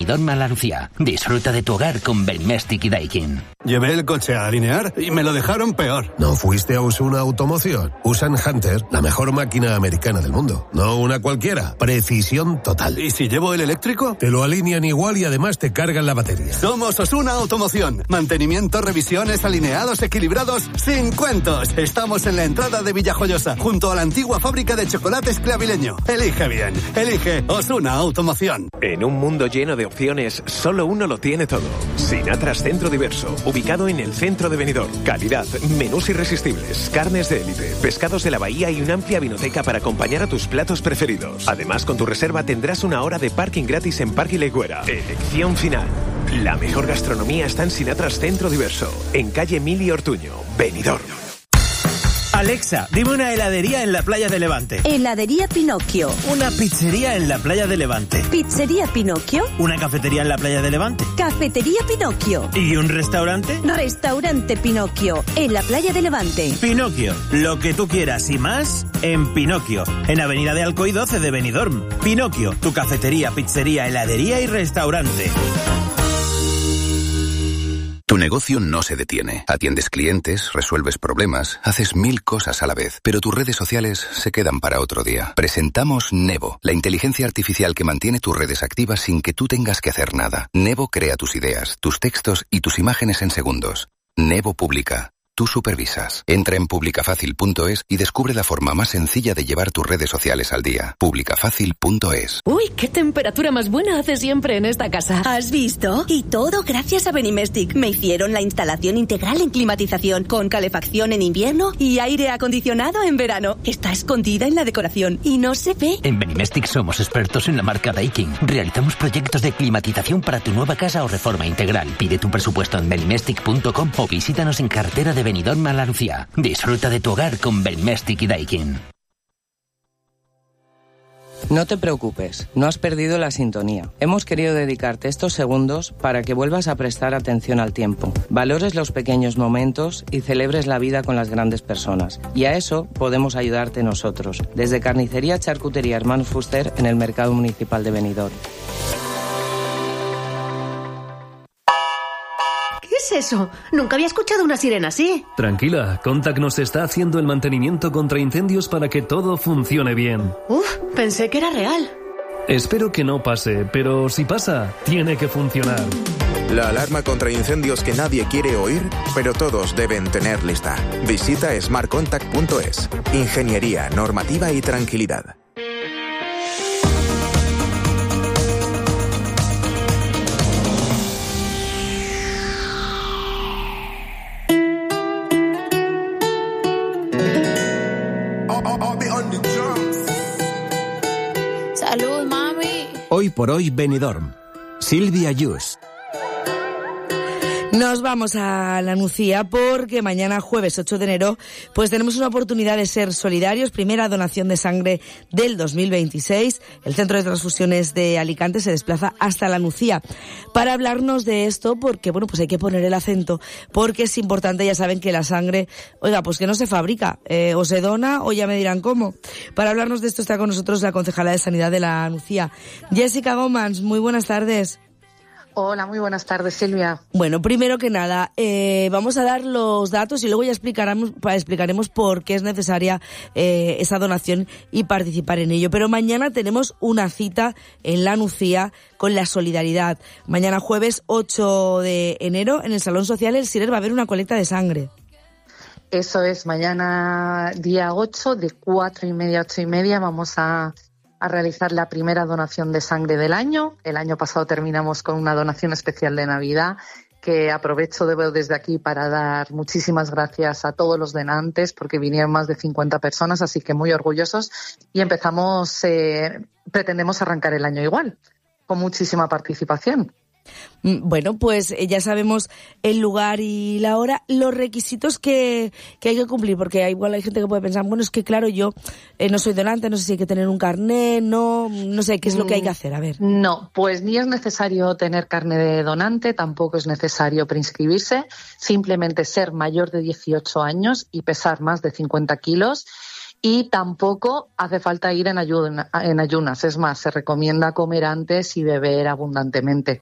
Benidorm a la Lucía. Disfruta de tu hogar con Benimestic y Daikin. Llevé el coche a alinear y me lo dejaron peor. ¿No fuiste a Osuna Automoción? Usan Hunter, la mejor máquina americana del mundo. No una cualquiera. Precisión total. ¿Y si llevo el eléctrico? Te lo alinean igual y además te cargan la batería. Somos Osuna Automoción. Mantenimiento, revisiones, alineados, equilibrados, sin cuentos. Estamos en la entrada de Villajoyosa, junto a la antigua fábrica de chocolates Clavileño. Elige bien. Elige Osuna Automoción. En un mundo lleno de opciones, solo uno lo tiene todo. Sinatras Centro Diverso, ubicado en el centro de Benidorm. Calidad, menús irresistibles, carnes de élite, pescados de la bahía y una amplia vinoteca para acompañar a tus platos preferidos. Además, con tu reserva tendrás una hora de parking gratis en Parque Legüera. Elección final. La mejor gastronomía está en Sinatras Centro Diverso, en calle Emilio Ortuño, Benidorm. Alexa, dime una heladería en la playa de Levante. Heladería Pinocchio. Una pizzería en la playa de Levante. Pizzería Pinocchio. Una cafetería en la playa de Levante. Cafetería Pinocchio. ¿Y un restaurante? Restaurante Pinocchio, en la playa de Levante. Pinocchio, lo que tú quieras y más en Pinocchio, en Avenida de Alcoy 12 de Benidorm. Pinocchio, tu cafetería, pizzería, heladería y restaurante. Tu negocio no se detiene. Atiendes clientes, resuelves problemas, haces 1000 cosas a la vez, pero tus redes sociales se quedan para otro día. Presentamos Nevo, la inteligencia artificial que mantiene tus redes activas sin que tú tengas que hacer nada. Nevo crea tus ideas, tus textos y tus imágenes en segundos. Nevo publica. Tú supervisas. Entra en publicafacil.es y descubre la forma más sencilla de llevar tus redes sociales al día. Publicafacil.es. Uy, qué temperatura más buena hace siempre en esta casa. ¿Has visto? Y todo gracias a Benimestic. Me hicieron la instalación integral en climatización, con calefacción en invierno y aire acondicionado en verano. Está escondida en la decoración y no se ve. En Benimestic somos expertos en la marca Daikin. Realizamos proyectos de climatización para tu nueva casa o reforma integral. Pide tu presupuesto en benimestic.com o visítanos en carretera de Benidorm a la Lucía. Disfruta de tu hogar con Benimestic y Daikin. No te preocupes, no has perdido la sintonía. Hemos querido dedicarte estos segundos para que vuelvas a prestar atención al tiempo, valores los pequeños momentos y celebres la vida con las grandes personas. Y a eso podemos ayudarte nosotros, desde Carnicería Charcutería Hermanos Fuster en el Mercado Municipal de Benidorm. ¿Qué es eso? Nunca había escuchado una sirena así. Tranquila, Contact nos está haciendo el mantenimiento contra incendios para que todo funcione bien. Pensé que era real. Espero que no pase, pero si pasa, tiene que funcionar. La alarma contra incendios que nadie quiere oír, pero todos deben tener lista. Visita smartcontact.es. Ingeniería, normativa y tranquilidad. Salud, mami. Hoy por hoy, Benidorm. Silvia Yus. Nos vamos a la Nucía porque mañana, jueves 8 de enero, pues tenemos una oportunidad de ser solidarios. Primera donación de sangre del 2026. El Centro de Transfusiones de Alicante se desplaza hasta la Nucía para hablarnos de esto porque, bueno, pues hay que poner el acento porque es importante. Ya saben que la sangre, oiga, pues que no se fabrica, o se dona o ya me dirán cómo. Para hablarnos de esto está con nosotros la concejala de Sanidad de la Nucía, Jessica Gómez. Muy buenas tardes. Hola, muy buenas tardes, Silvia. Bueno, primero que nada, vamos a dar los datos y luego ya explicaremos por qué es necesaria esa donación y participar en ello. Pero mañana tenemos una cita en la Nucía con la solidaridad. Mañana jueves 8 de enero en el Salón Social El Sirer va a haber una colecta de sangre. Eso es, mañana día 8 de 4:30 a 8:30 vamos a realizar la primera donación de sangre del año. El año pasado terminamos con una donación especial de Navidad, que aprovecho desde aquí para dar muchísimas gracias a todos los donantes, porque vinieron más de 50 personas, así que muy orgullosos. Y pretendemos arrancar el año igual, con muchísima participación. Bueno, pues ya sabemos el lugar y la hora, los requisitos que hay que cumplir, porque igual hay gente que puede pensar, bueno, es que claro, yo no soy donante, no sé si hay que tener un carné, no sé, ¿qué es lo que hay que hacer? A ver. No, pues ni es necesario tener carné de donante, tampoco es necesario preinscribirse, simplemente ser mayor de 18 años y pesar más de 50 kilos. Y tampoco hace falta ir en ayunas, es más, se recomienda comer antes y beber abundantemente.